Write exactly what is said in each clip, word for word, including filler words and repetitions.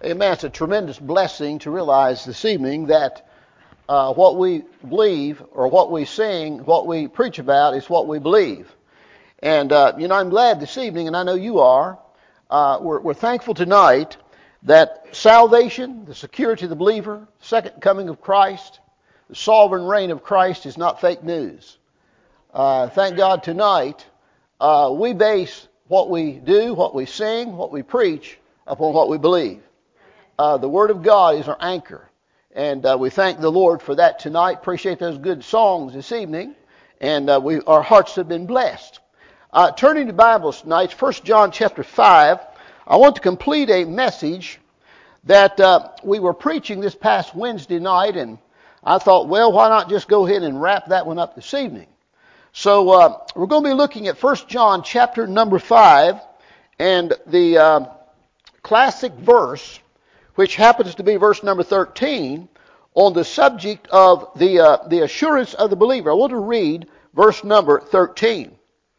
Amen. It's a tremendous blessing to realize this evening that uh, what we believe or what we sing, what we preach about is what we believe. And, uh, you know, I'm glad this evening, and I know you are, uh, we're, we're thankful tonight that salvation, the security of the believer, second coming of Christ, the sovereign reign of Christ is not fake news. Uh, thank God tonight uh, we base what we do, what we sing, what we preach upon what we believe. Uh, the Word of God is our anchor. And uh, we thank the Lord for that tonight. Appreciate those good songs this evening. And uh, we, our hearts have been blessed. Uh, turning to Bibles tonight, First John chapter five, I want to complete a message that uh, we were preaching this past Wednesday night. And I thought, well, why not just go ahead and wrap that one up this evening? So uh, we're going to be looking at First John chapter number five. And the uh, classic verse, which happens to be verse number thirteen, on the subject of the uh, the assurance of the believer. I want to read verse number thirteen.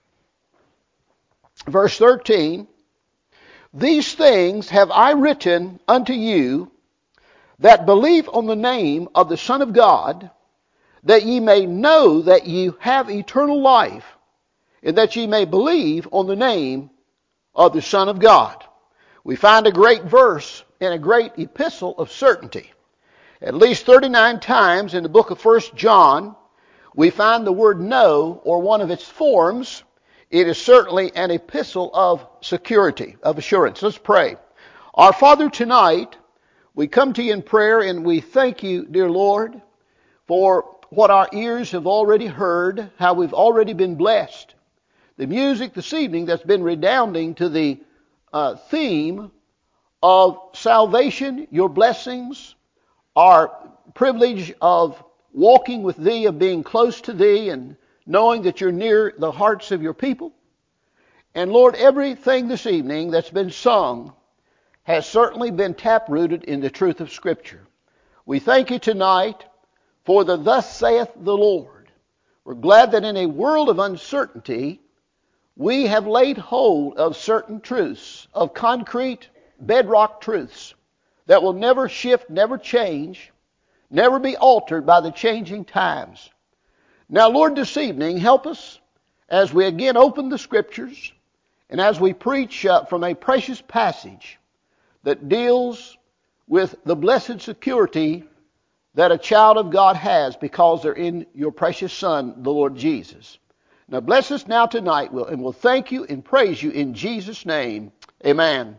Verse thirteen, "These things have I written unto you that believe on the name of the Son of God, that ye may know that ye have eternal life, and that ye may believe on the name of the Son of God." We find a great verse in a great epistle of certainty. At least thirty-nine times in the book of First John, we find the word know, or one of its forms. It is certainly an epistle of security, of assurance. Let's pray. Our Father, tonight, we come to you in prayer, and we thank you, dear Lord, for what our ears have already heard, how we've already been blessed. The music this evening that's been redounding to the uh, theme of salvation, your blessings, our privilege of walking with thee, of being close to thee, and knowing that you're near the hearts of your people. And Lord, everything this evening that's been sung has certainly been taprooted in the truth of Scripture. We thank you tonight for the thus saith the Lord. We're glad that in a world of uncertainty, we have laid hold of certain truths, of concrete bedrock truths that will never shift, never change, never be altered by the changing times. Now, Lord, this evening, help us as we again open the Scriptures and as we preach uh, from a precious passage that deals with the blessed security that a child of God has because they're in your precious Son, the Lord Jesus. Now, bless us now tonight, and we'll thank you and praise you in Jesus' name. Amen.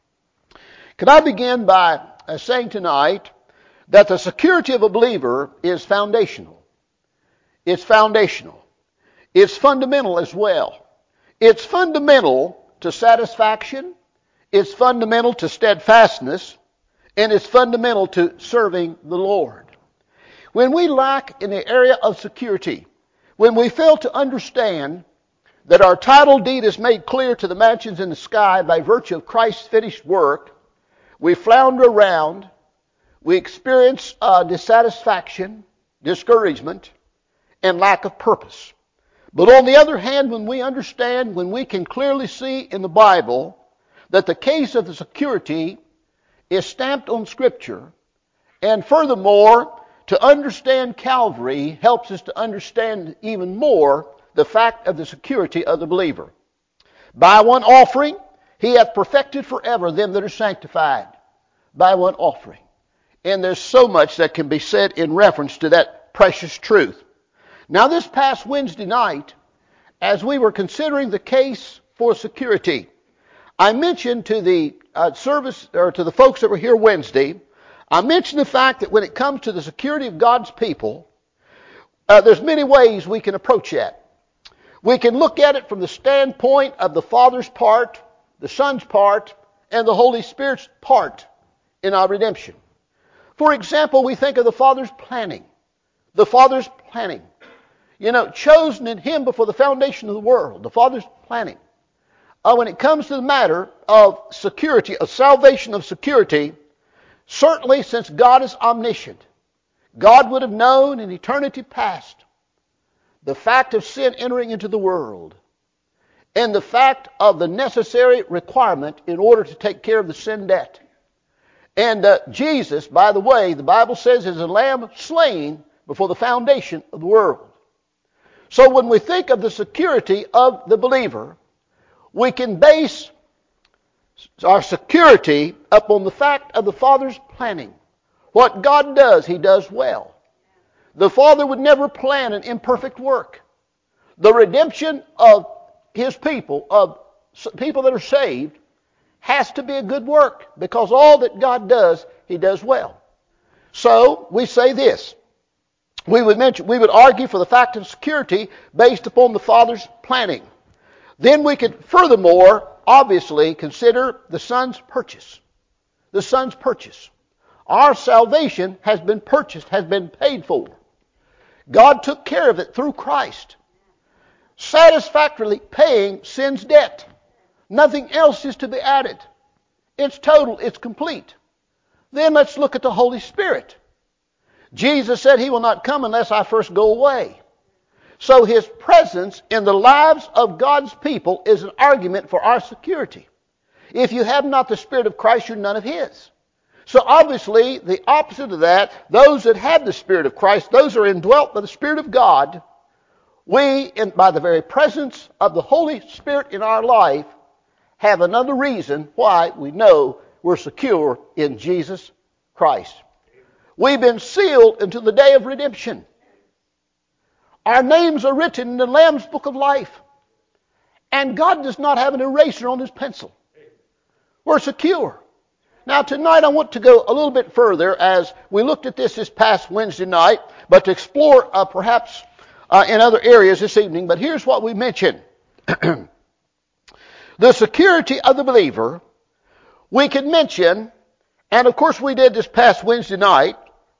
Can I begin by uh, saying tonight that the security of a believer is foundational. It's foundational. It's fundamental as well. It's fundamental to satisfaction. It's fundamental to steadfastness. And it's fundamental to serving the Lord. When we lack in the area of security, when we fail to understand that our title deed is made clear to the mansions in the sky by virtue of Christ's finished work, we flounder around, we experience uh, dissatisfaction, discouragement, and lack of purpose. But on the other hand, when we understand, when we can clearly see in the Bible that the case of the security is stamped on Scripture, and furthermore, to understand Calvary helps us to understand even more the fact of the security of the believer. By one offering, he hath perfected forever them that are sanctified. By one offering. And there's so much that can be said in reference to that precious truth. Now, this past Wednesday night, as we were considering the case for security, I mentioned to the uh, service, or to the folks that were here Wednesday, I mentioned the fact that when it comes to the security of God's people, uh, there's many ways we can approach that. We can look at it from the standpoint of the Father's part, the Son's part, and the Holy Spirit's part in our redemption. For example, we think of the Father's planning. The Father's planning. You know, chosen in Him before the foundation of the world. The Father's planning. Uh, when it comes to the matter of security, of salvation of security, certainly since God is omniscient, God would have known in eternity past the fact of sin entering into the world and the fact of the necessary requirement in order to take care of the sin debt. And uh, Jesus, by the way, the Bible says is a lamb slain before the foundation of the world. So when we think of the security of the believer, we can base our security upon the fact of the Father's planning. What God does, He does well. The Father would never plan an imperfect work. The redemption of His people, of people that are saved, has to be a good work, because all that God does, He does well. So we say this. We would mention, we would argue for the fact of security based upon the Father's planning. Then we could furthermore, obviously, consider the Son's purchase. The Son's purchase. Our salvation has been purchased, has been paid for. God took care of it through Christ, satisfactorily paying sin's debt. Nothing else is to be added. It's total, it's complete. Then let's look at the Holy Spirit. Jesus said He will not come unless I first go away. So His presence in the lives of God's people is an argument for our security. If you have not the Spirit of Christ, you're none of His. So obviously, the opposite of that, those that have the Spirit of Christ, those who are indwelt by the Spirit of God, we, in, by the very presence of the Holy Spirit in our life, have another reason why we know we're secure in Jesus Christ. We've been sealed until the day of redemption. Our names are written in the Lamb's Book of Life. And God does not have an eraser on His pencil. We're secure. Now tonight I want to go a little bit further as we looked at this this past Wednesday night, but to explore uh, perhaps uh, in other areas this evening. But here's what we mentioned. The security of the believer, we can mention, and of course we did this past Wednesday night,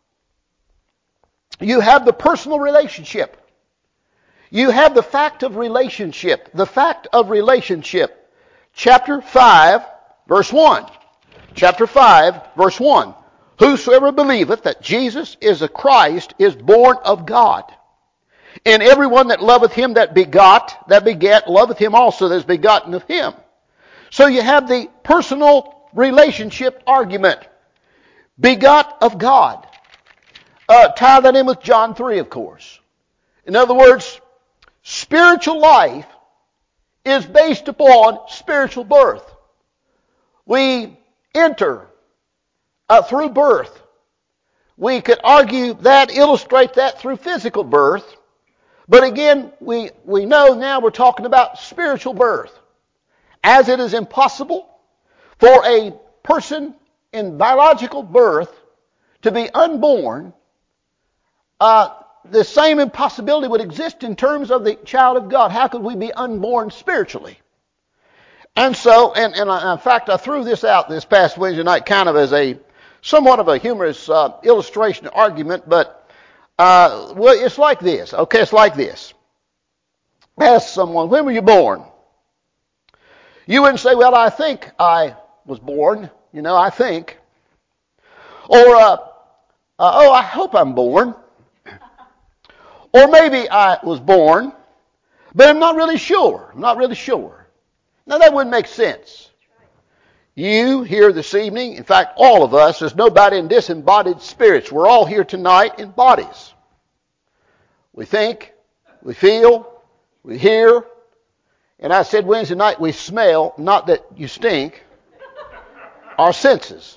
you have the personal relationship. You have the fact of relationship. The fact of relationship. Chapter five, verse one. Chapter five, verse one. Whosoever believeth that Jesus is a Christ is born of God. And everyone that loveth Him that begot, that begat, loveth Him also that is begotten of Him. So you have the personal relationship argument. Begot of God. Uh, tie that in with John three, of course. In other words, spiritual life is based upon spiritual birth. We enter uh, through birth. We could argue that, illustrate that through physical birth. But again, we, we know now we're talking about spiritual birth. As it is impossible for a person in biological birth to be unborn, uh, the same impossibility would exist in terms of the child of God. How could we be unborn spiritually? And so, and, and I, in fact, I threw this out this past Wednesday night kind of as a somewhat of a humorous uh, illustration argument, but uh, well, it's like this. Okay, it's like this. Ask someone, when were you born? You wouldn't say, well, I think I was born. You know, I think. Or, uh, uh, oh, I hope I'm born. Or maybe I was born, but I'm not really sure. I'm not really sure. Now, that wouldn't make sense. You here this evening, in fact, all of us, there's nobody in disembodied spirits. We're all here tonight in bodies. We think, we feel, we hear. And I said Wednesday night, we smell, not that you stink, our senses.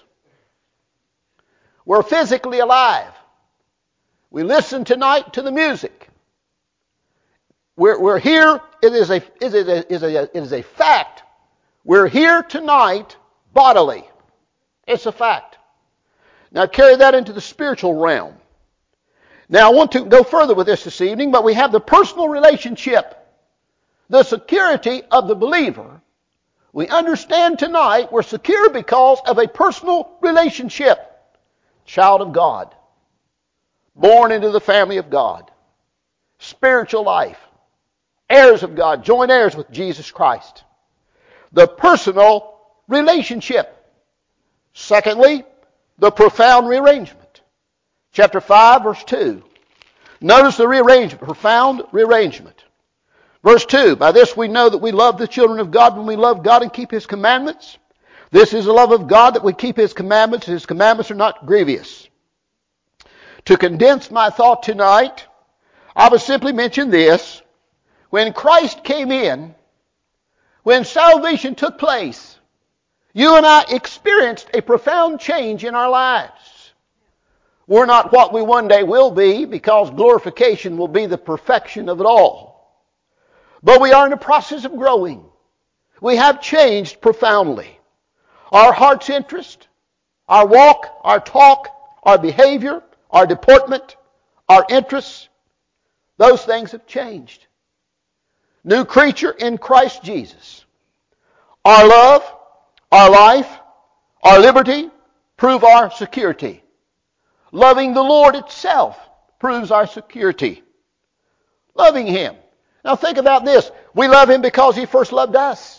We're physically alive. We listen tonight to the music. We're, we're here. It is a, it is a, is a, it is a fact. We're here tonight bodily. It's a fact. Now carry that into the spiritual realm. Now I want to go further with this this evening, but we have the personal relationship, the security of the believer. We understand tonight we're secure because of a personal relationship. Child of God. Born into the family of God. Spiritual life. Heirs of God. Joint heirs with Jesus Christ. The personal relationship. Secondly, the profound rearrangement. Chapter five, verse two. Notice the rearrangement, profound rearrangement. Verse two, by this we know that we love the children of God when we love God and keep His commandments. This is the love of God, that we keep His commandments. His commandments are not grievous. To condense my thought tonight, I will simply mention this. When Christ came in, when salvation took place, you and I experienced a profound change in our lives. We're not what we one day will be, because glorification will be the perfection of it all. But we are in the process of growing. We have changed profoundly. Our heart's interest, our walk, our talk, our behavior, our deportment, our interests, those things have changed. New creature in Christ Jesus. Our love, our life, our liberty prove our security. Loving the Lord itself proves our security. Loving Him. Now think about this. We love Him because He first loved us.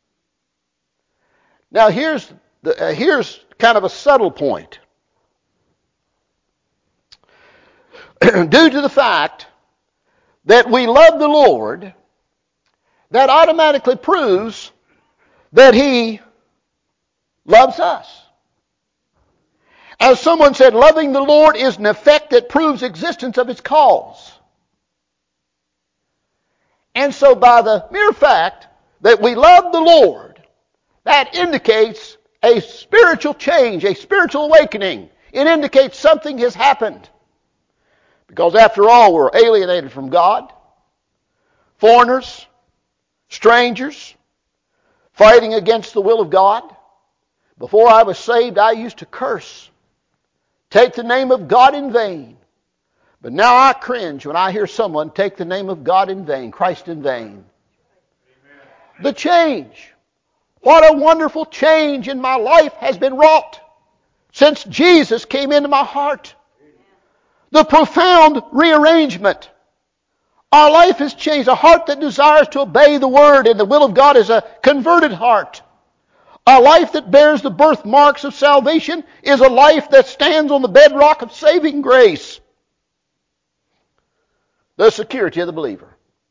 Now here's the, uh, here's kind of a subtle point. Due to the fact that we love the Lord, that automatically proves that He loves us. As someone said, loving the Lord is an effect that proves existence of its cause. And so by the mere fact that we love the Lord, that indicates a spiritual change, a spiritual awakening. It indicates something has happened. Because after all, we're alienated from God, foreigners, strangers, fighting against the will of God. Before I was saved, I used to curse, take the name of God in vain. But now I cringe when I hear someone take the name of God in vain, Christ in vain. Amen. The change. What a wonderful change in my life has been wrought since Jesus came into my heart. The profound rearrangement. Our life has changed. A heart that desires to obey the Word and the will of God is a converted heart. A life that bears the birthmarks of salvation is a life that stands on the bedrock of saving grace. The security of the believer.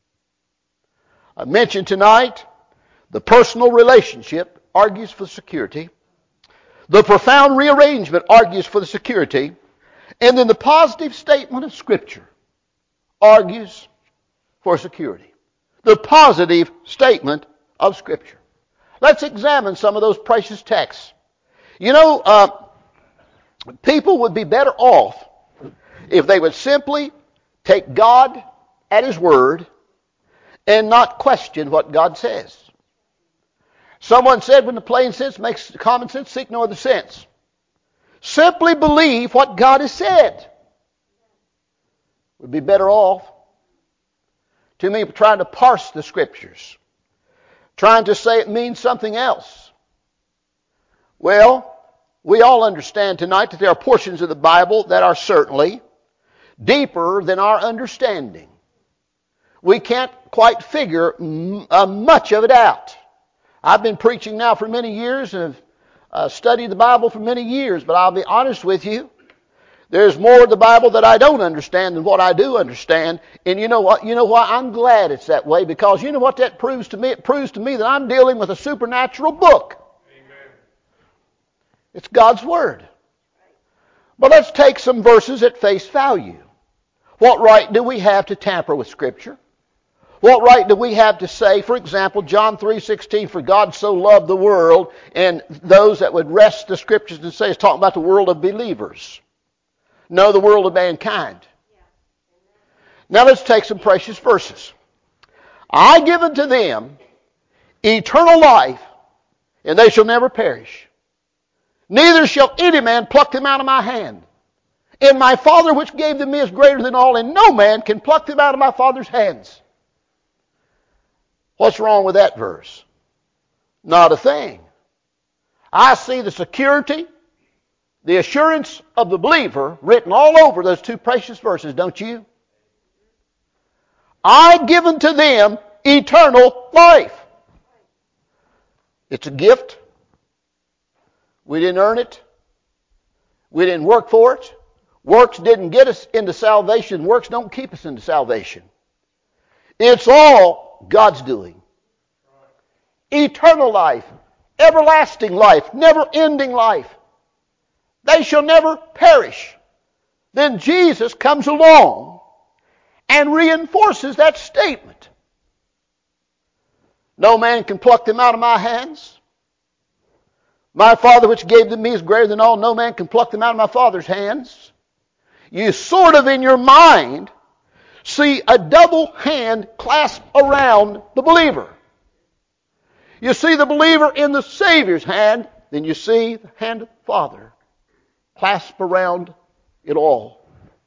I mentioned tonight, the personal relationship argues for security. The profound rearrangement argues for the security. And then the positive statement of Scripture argues for security. The positive statement of Scripture. Let's examine some of those precious texts. You know, uh, people would be better off if they would simply take God at His word and not question what God says. Someone said, when the plain sense makes common sense, seek no other sense. Simply believe what God has said. We'd be better off. Too many people trying to parse the Scriptures, trying to say it means something else. Well, we all understand tonight that there are portions of the Bible that are certainly deeper than our understanding. We can't quite figure m- uh, much of it out. I've been preaching now for many years and have uh, studied the Bible for many years, but I'll be honest with you, there's more of the Bible that I don't understand than what I do understand. And you know what? You know why? I'm glad it's that way, because you know what that proves to me? It proves to me that I'm dealing with a supernatural book. Amen. It's God's Word. But let's take some verses at face value. What right do we have to tamper with Scripture? What right do we have to say, for example, John three sixteen, for God so loved the world, and those that would wrest the Scriptures and say it's talking about the world of believers. No, the world of mankind. Now let's take some precious verses. I give unto them eternal life, and they shall never perish. Neither shall any man pluck them out of my hand. And my Father which gave them me is greater than all, and no man can pluck them out of my Father's hands. What's wrong with that verse? Not a thing. I see the security, the assurance of the believer written all over those two precious verses, don't you? I give unto them eternal life. It's a gift. We didn't earn it. We didn't work for it. Works didn't get us into salvation. Works don't keep us into salvation. It's all God's doing. Eternal life. everlasting life, never-ending life. They shall never perish. Then Jesus comes along and reinforces that statement. No man can pluck them out of my hands. My Father which gave them me is greater than all. No man can pluck them out of my Father's hands. You sort of in your mind see a double hand clasped around the believer. You see the believer in the Savior's hand, then you see the hand of the Father clasped around it all.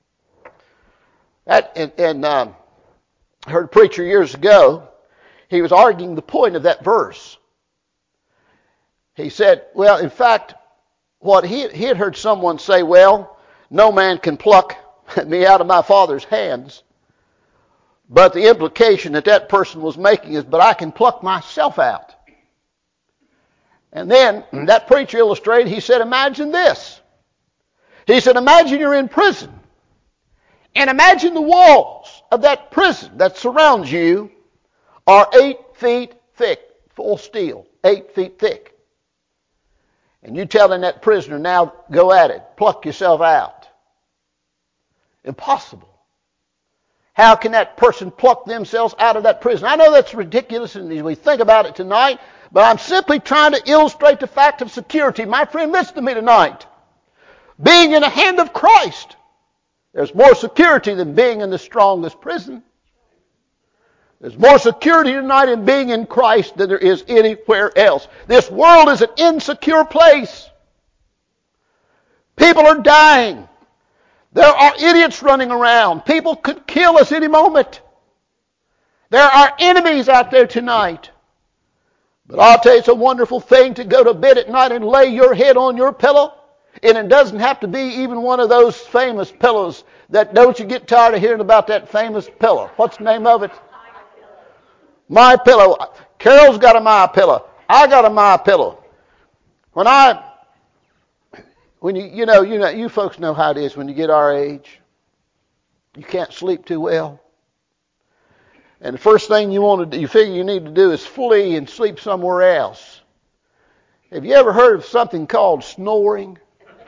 That, and and um, I heard a preacher years ago, he was arguing the point of that verse. He said, well, in fact, what he, he had heard someone say, well, no man can pluck me out of my Father's hands. But the implication that that person was making is, but I can pluck myself out. And then that preacher illustrated, he said, imagine this. He said, imagine you're in prison. And imagine the walls of that prison that surrounds you are eight feet thick, full steel, eight feet thick. And you telling that prisoner, now go at it, pluck yourself out. Impossible. How can that person pluck themselves out of that prison? I know that's ridiculous and we think about it tonight, but I'm simply trying to illustrate the fact of security. My friend, listen to me tonight. Being in the hand of Christ, there's more security than being in the strongest prison. There's more security tonight in being in Christ than there is anywhere else. This world is an insecure place. People are dying. There are idiots running around. People could kill us any moment. There are enemies out there tonight. But I'll tell you, it's a wonderful thing to go to bed at night and lay your head on your pillow. And it doesn't have to be even one of those famous pillows that, don't you get tired of hearing about that famous pillow? What's the name of it? My Pillow. Carol's got a My Pillow. I got a My Pillow. When I, when you, you know, you know, you folks know how it is when you get our age. You can't sleep too well. And the first thing you want to do, you figure you need to do is flee and sleep somewhere else. Have you ever heard of something called snoring?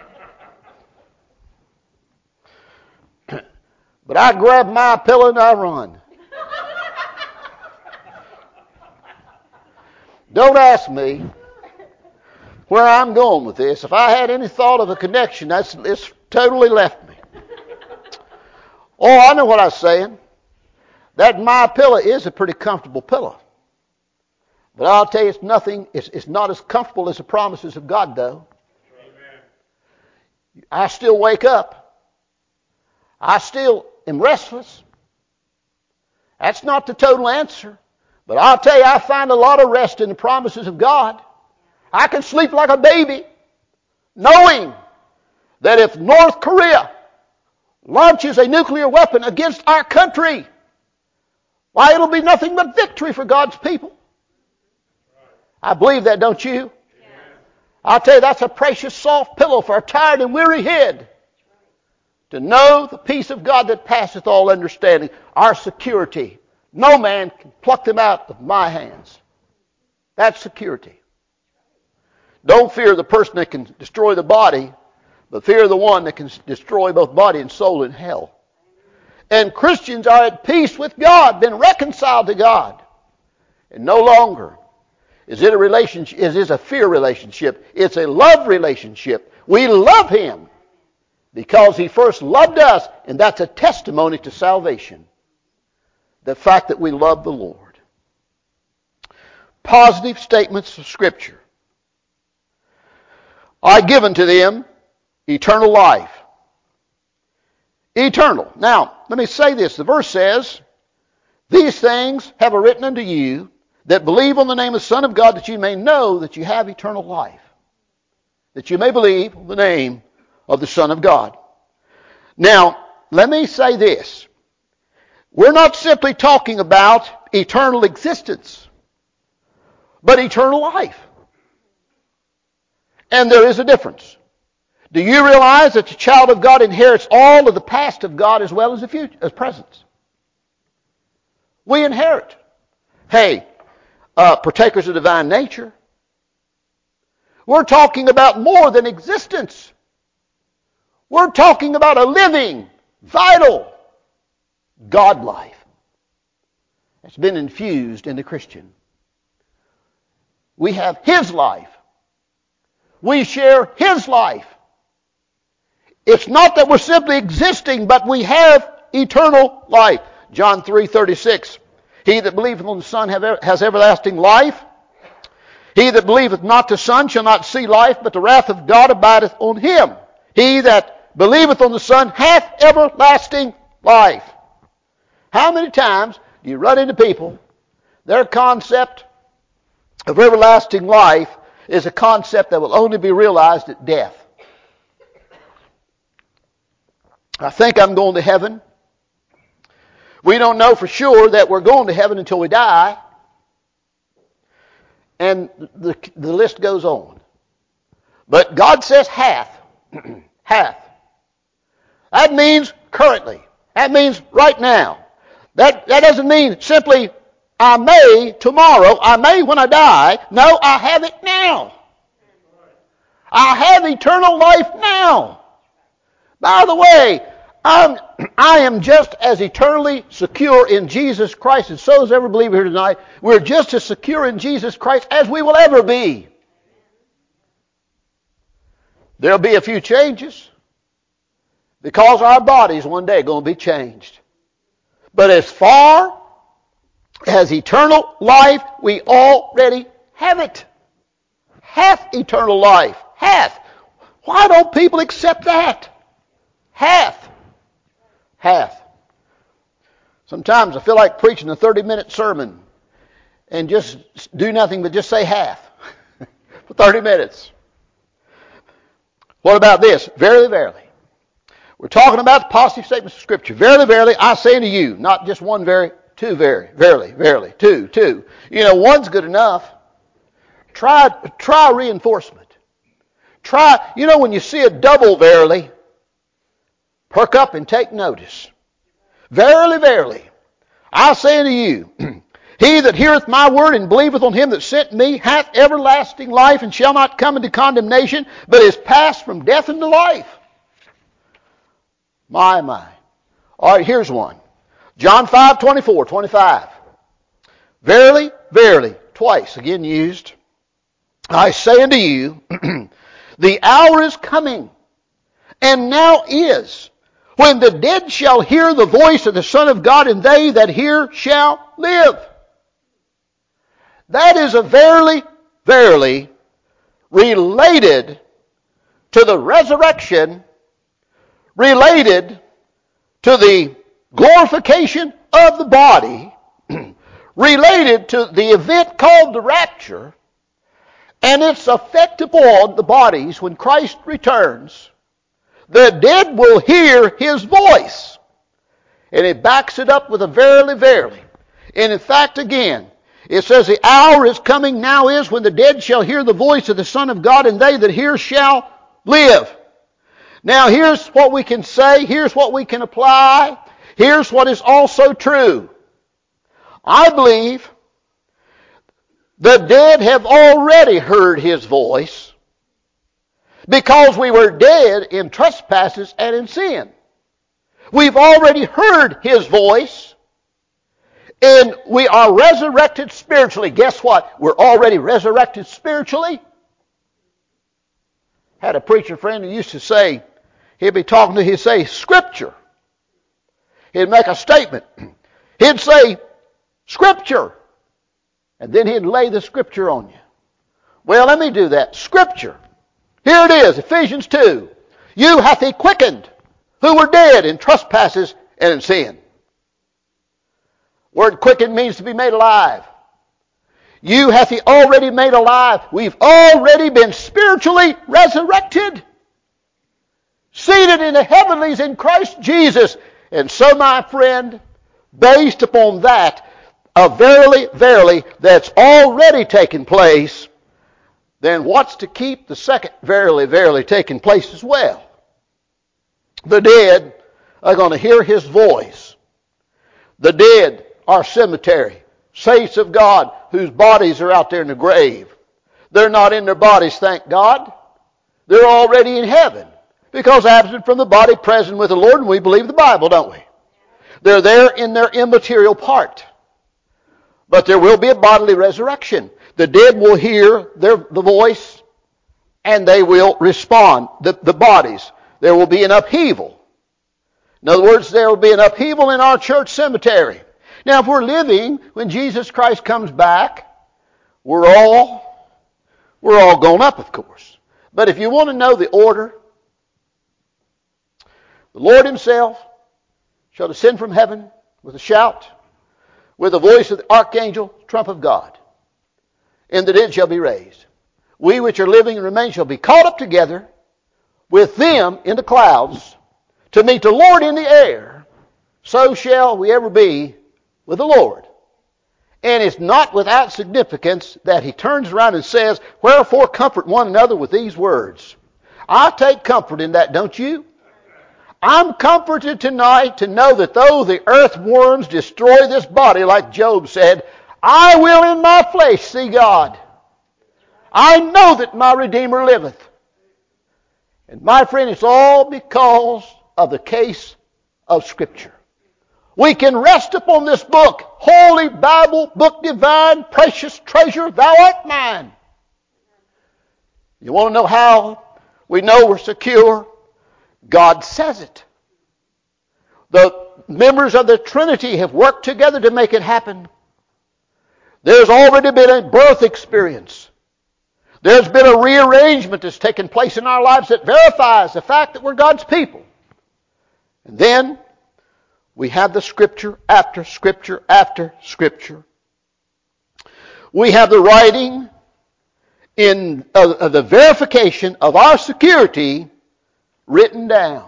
But I grab my pillow and I run. Don't ask me where I'm going with this. If I had any thought of a connection, that's it's totally left me. Oh, I know what I was saying. That My Pillow is a pretty comfortable pillow. But I'll tell you, it's nothing, it's, it's not as comfortable as the promises of God, though. Amen. I still wake up. I still am restless. That's not the total answer. But I'll tell you, I find a lot of rest in the promises of God. I can sleep like a baby, knowing that if North Korea launches a nuclear weapon against our country, why, it'll be nothing but victory for God's people. I believe that, don't you? Yes. I'll tell you, that's a precious soft pillow for a tired and weary head. To know the peace of God that passeth all understanding, our security. No man can pluck them out of my hands. That's security. Don't fear the person that can destroy the body, but fear the one that can destroy both body and soul in hell. And Christians are at peace with God, been reconciled to God. And no longer is it a relationship, is it a fear relationship. It's a love relationship. We love Him because He first loved us, and that's a testimony to salvation. The fact that we love the Lord. Positive statements of Scripture. I give unto them eternal life. Eternal. Now, let me say this. The verse says, these things have I written unto you that believe on the name of the Son of God, that you may know that you have eternal life. That you may believe on the name of the Son of God. Now, let me say this. We're not simply talking about eternal existence, but eternal life. And there is a difference. Do you realize that the child of God inherits all of the past of God as well as the future, as present? We inherit. Hey, uh, partakers of divine nature. We're talking about more than existence. We're talking about a living, vital God life that's been infused in the Christian. We have His life. We share His life. It's not that we're simply existing, but we have eternal life. John three thirty-six. He that believeth on the Son has everlasting life. He that believeth not the Son shall not see life, but the wrath of God abideth on him. He that believeth on the Son hath everlasting life. How many times do you run into people, their concept of everlasting life is a concept that will only be realized at death? I think I'm going to heaven. We don't know for sure that we're going to heaven until we die. And the, the list goes on. But God says hath. Hath. That means currently. That means right now. That, that doesn't mean simply I may tomorrow, I may when I die. No, I have it now. I have eternal life now. By the way, I'm, I am just as eternally secure in Jesus Christ, and so is every believer here tonight. We're just as secure in Jesus Christ as we will ever be. There'll be a few changes because our bodies one day are going to be changed. But as far as eternal life, we already have it. Hath eternal life. Hath. Why don't people accept that? Hath. Hath. Sometimes I feel like preaching a thirty-minute sermon and just do nothing but just say hath for thirty minutes. What about this? Verily, verily. We're talking about the positive statements of Scripture. Verily, verily, I say unto you, not just one very, two very, verily, verily, two, two. You know, one's good enough. Try, try reinforcement. Try, you know, when you see a double verily, perk up and take notice. Verily, verily, I say unto you, he that heareth my word and believeth on him that sent me hath everlasting life and shall not come into condemnation, but is passed from death into life. My, my. All right, here's one. John five, twenty-four, twenty-five. Verily, verily, twice again used. I say unto you, the hour is coming, and now is, when the dead shall hear the voice of the Son of God, and they that hear shall live. That is a verily, verily related to the resurrection, related to the glorification of the body, related to the event called the rapture, and its effect upon the bodies when Christ returns. The dead will hear His voice. And it backs it up with a verily, verily. And in fact, again, it says the hour is coming, now is, when the dead shall hear the voice of the Son of God, and they that hear shall live. Now here's what we can say, here's what we can apply, here's what is also true. I believe the dead have already heard His voice because we were dead in trespasses and in sin. We've already heard His voice, and we are resurrected spiritually. Guess what? We're already resurrected spiritually. Had a preacher friend who used to say, he'd be talking to, he'd say, Scripture. He'd make a statement. He'd say, Scripture. And then he'd lay the Scripture on you. Well, let me do that. Scripture. Here it is, Ephesians two. You hath He quickened, who were dead in trespasses and in sin. Word quickened means to be made alive. You hath He already made alive. We've already been spiritually resurrected. Seated in the heavenlies in Christ Jesus. And so, my friend, based upon that, a verily, verily, that's already taken place, then what's to keep the second verily, verily taking place as well? The dead are going to hear His voice. The dead are cemetery, saints of God whose bodies are out there in the grave. They're not in their bodies, thank God. They're already in heaven. Because absent from the body, present with the Lord, and we believe the Bible, don't we? They're there in their immaterial part. But there will be a bodily resurrection. The dead will hear their, the voice, and they will respond. The, the bodies. There will be an upheaval. In other words, there will be an upheaval in our church cemetery. Now, if we're living when Jesus Christ comes back, we're all, we're all going up, of course. But if you want to know the order, the Lord himself shall descend from heaven with a shout, with the voice of the archangel, trump of God, and the dead shall be raised. We which are living and remain shall be caught up together with them in the clouds to meet the Lord in the air. So shall we ever be with the Lord. And it's not without significance that he turns around and says, wherefore comfort one another with these words. I take comfort in that, don't you? I'm comforted tonight to know that though the earthworms destroy this body, like Job said, I will in my flesh see God. I know that my Redeemer liveth. And my friend, it's all because of the case of Scripture. We can rest upon this book, Holy Bible, book divine, precious treasure, thou art mine. You want to know how we know we're secure? God says it. The members of the Trinity have worked together to make it happen. There's already been a birth experience. There's been a rearrangement that's taken place in our lives that verifies the fact that we're God's people. And then we have the Scripture after Scripture after Scripture. We have the writing in uh, uh, the verification of our security written down.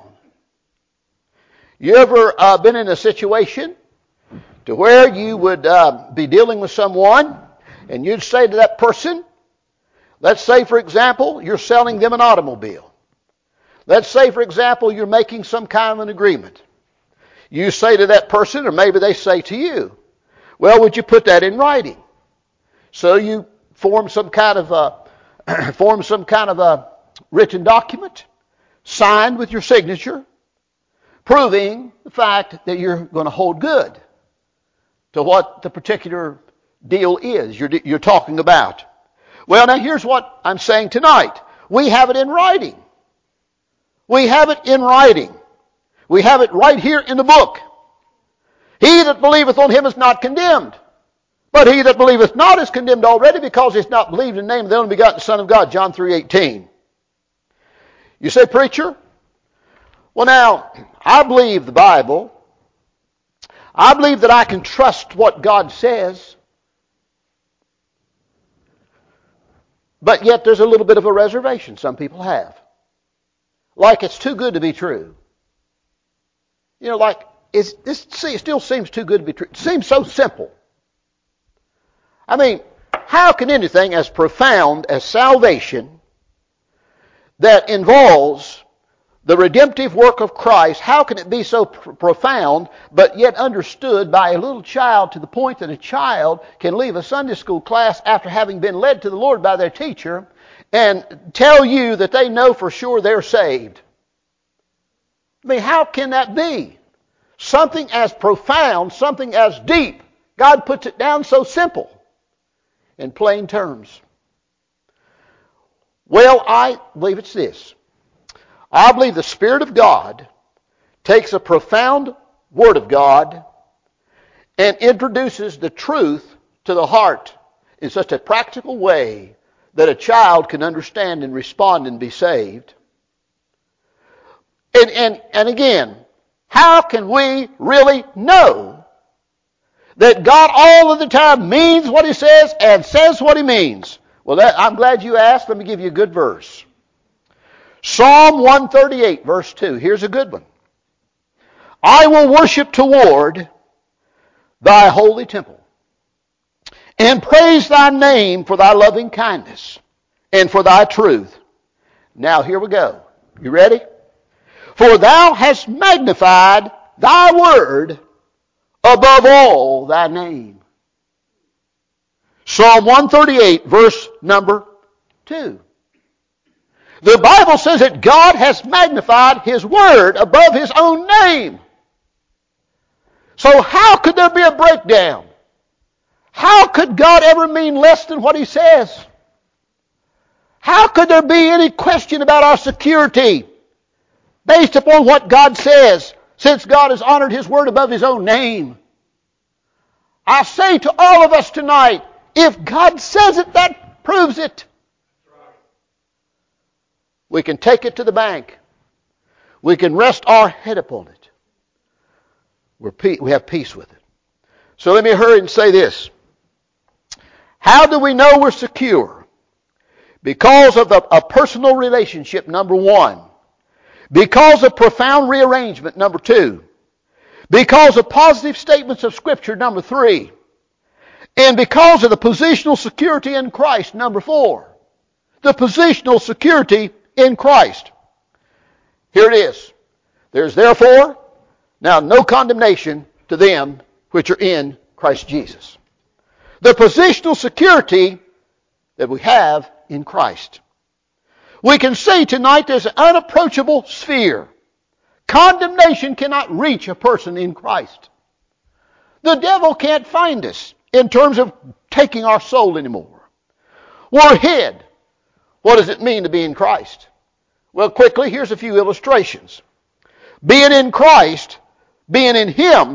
You ever uh, been in a situation to where you would uh, be dealing with someone and you'd say to that person, let's say, for example, you're selling them an automobile. Let's say, for example, you're making some kind of an agreement. You say to that person, or maybe they say to you, well, would you put that in writing? So you form some kind of a, form some kind of a written document, signed with your signature, proving the fact that you're going to hold good to what the particular deal is you're, you're talking about. Well, now here's what I'm saying tonight. We have it in writing. We have it in writing. We have it right here in the book. He that believeth on him is not condemned. But he that believeth not is condemned already, because he's not believed in the name of the only begotten Son of God, John three eighteen. You say, preacher, well now, I believe the Bible. I believe that I can trust what God says. But yet there's a little bit of a reservation some people have. Like it's too good to be true. You know, like, it's, this see, it still seems too good to be true. It seems so simple. I mean, how can anything as profound as salvation that involves the redemptive work of Christ, how can it be so pr- profound but yet understood by a little child to the point that a child can leave a Sunday school class after having been led to the Lord by their teacher and tell you that they know for sure they're saved? I mean, how can that be? Something as profound, something as deep. God puts it down so simple in plain terms. Well, I believe it's this. I believe the Spirit of God takes a profound Word of God and introduces the truth to the heart in such a practical way that a child can understand and respond and be saved. And, and, and again, how can we really know that God all of the time means what He says and says what He means? Well, that, I'm glad you asked. Let me give you a good verse. Psalm one thirty-eight, verse two. Here's a good one. I will worship toward thy holy temple and praise thy name for thy loving kindness and for thy truth. Now here we go. You ready? For thou hast magnified thy word above all thy name. Psalm one thirty-eight, verse number too. The Bible says that God has magnified His Word above His own name. So how could there be a breakdown? How could God ever mean less than what He says? How could there be any question about our security based upon what God says, since God has honored His Word above His own name? I say to all of us tonight, if God says it, that proves it. We can take it to the bank. We can rest our head upon it. We're pe- we have peace with it. So let me hurry and say this. How do we know we're secure? Because of the, a personal relationship, number one. Because of profound rearrangement, number two. Because of positive statements of Scripture, number three. And because of the positional security in Christ, number four. The positional security in Christ. Here it is. There's therefore now no condemnation to them which are in Christ Jesus. The positional security that we have in Christ. We can see tonight there's an unapproachable sphere. Condemnation cannot reach a person in Christ. The devil can't find us in terms of taking our soul anymore. We're hid. What does it mean to be in Christ? Well, quickly, here's a few illustrations. Being in Christ, being in Him,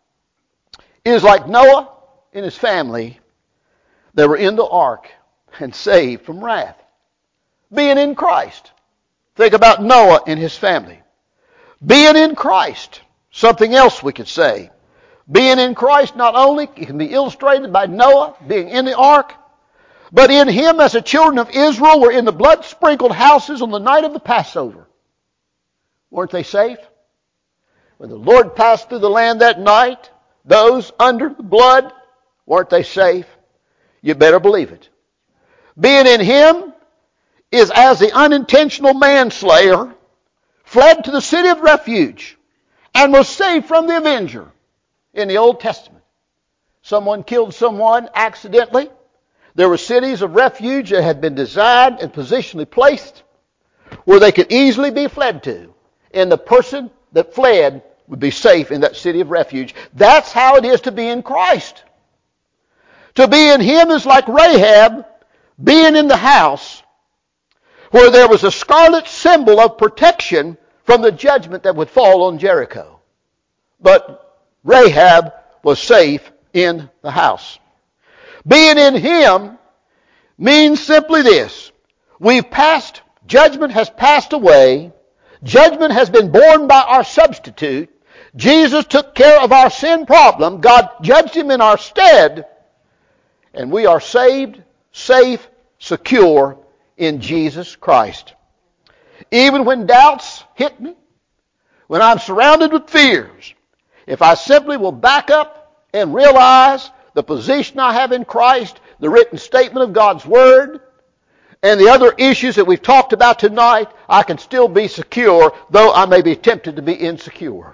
is like Noah and his family that were in the ark and saved from wrath. Being in Christ. Think about Noah and his family. Being in Christ. Something else we could say. Being in Christ not only it can be illustrated by Noah being in the ark, but in him as the children of Israel were in the blood-sprinkled houses on the night of the Passover. Weren't they safe? When the Lord passed through the land that night, those under the blood, weren't they safe? You better believe it. Being in Him is as the unintentional manslayer fled to the city of refuge and was saved from the avenger in the Old Testament. Someone killed someone accidentally. There were cities of refuge that had been designed and positionally placed where they could easily be fled to. And the person that fled would be safe in that city of refuge. That's how it is to be in Christ. To be in Him is like Rahab being in the house where there was a scarlet symbol of protection from the judgment that would fall on Jericho. But Rahab was safe in the house. Being in Him means simply this. We've passed, judgment has passed away. Judgment has been borne by our substitute. Jesus took care of our sin problem. God judged Him in our stead. And we are saved, safe, secure in Jesus Christ. Even when doubts hit me, when I'm surrounded with fears, if I simply will back up and realize the position I have in Christ, the written statement of God's Word, and the other issues that we've talked about tonight, I can still be secure, though I may be tempted to be insecure.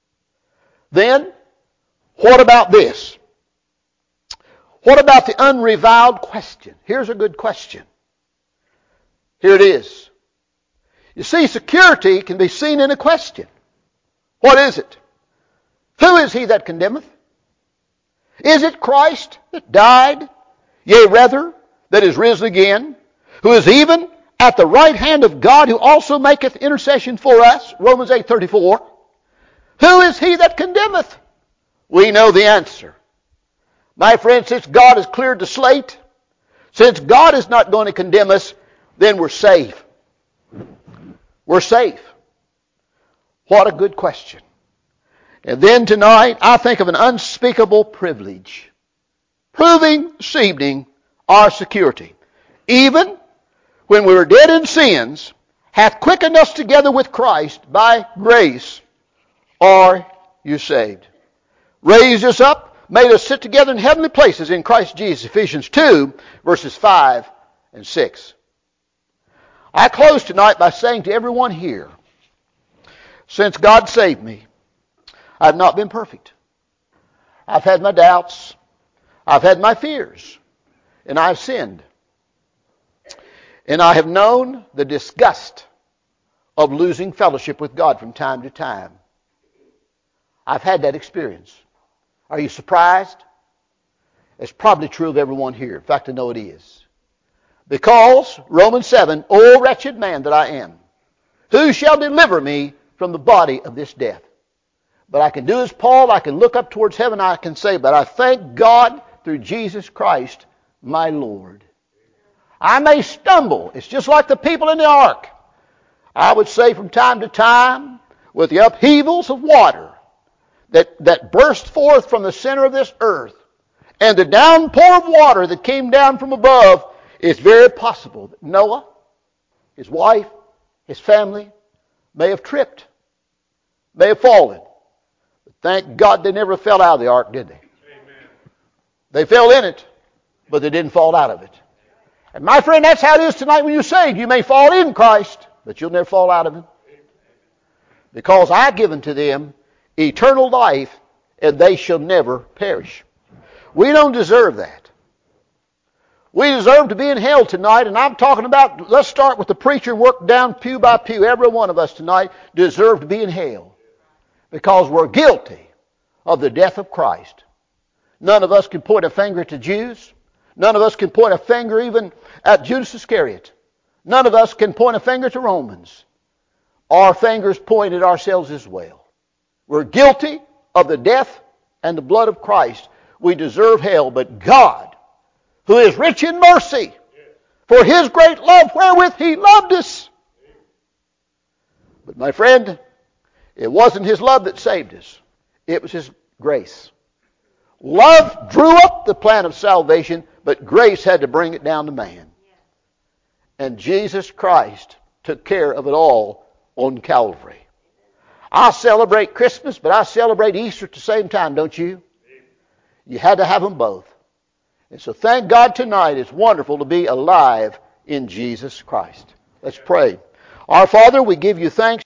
Then, what about this? What about the unreviled question? Here's a good question. Here it is. You see, security can be seen in a question. What is it? Who is he that condemneth? Is it Christ that died, yea rather, that is risen again, who is even at the right hand of God, who also maketh intercession for us? Romans eight thirty-four. Who is he that condemneth? We know the answer. My friend, since God has cleared the slate, since God is not going to condemn us, then we're safe. We're safe. What a good question. And then tonight, I think of an unspeakable privilege, proving this evening our security. Even when we were dead in sins, hath quickened us together with Christ. By grace are you saved. Raised us up, made us sit together in heavenly places in Christ Jesus. Ephesians two, verses five and six. I close tonight by saying to everyone here, since God saved me, I've not been perfect. I've had my doubts. I've had my fears. And I've sinned. And I have known the disgust of losing fellowship with God from time to time. I've had that experience. Are you surprised? It's probably true of everyone here. In fact, I know it is. Because, Romans seven, O wretched man that I am, who shall deliver me from the body of this death? But I can do as Paul, I can look up towards heaven, I can say, but I thank God through Jesus Christ, my Lord. I may stumble. It's just like the people in the ark. I would say from time to time, with the upheavals of water that, that burst forth from the center of this earth, and the downpour of water that came down from above, it's very possible that Noah, his wife, his family may have tripped, may have fallen. But thank God they never fell out of the ark, did they? Amen. They fell in it, but they didn't fall out of it. And my friend, that's how it is tonight when you're saved. You may fall in Christ, but you'll never fall out of Him. Because I've given to them eternal life, and they shall never perish. We don't deserve that. We deserve to be in hell tonight, and I'm talking about, let's start with the preacher and work down pew by pew. Every one of us tonight deserve to be in hell because we're guilty of the death of Christ. None of us can point a finger to Jews. None of us can point a finger even at Judas Iscariot. None of us can point a finger to Romans. Our fingers point at ourselves as well. We're guilty of the death and the blood of Christ. We deserve hell, but God, who is rich in mercy, for His great love wherewith He loved us. But my friend, it wasn't His love that saved us. It was His grace. Love drew up the plan of salvation, but grace had to bring it down to man. And Jesus Christ took care of it all on Calvary. I celebrate Christmas, but I celebrate Easter at the same time, don't you? You had to have them both. And so thank God tonight it's wonderful to be alive in Jesus Christ. Let's pray. Our Father, we give you thanks.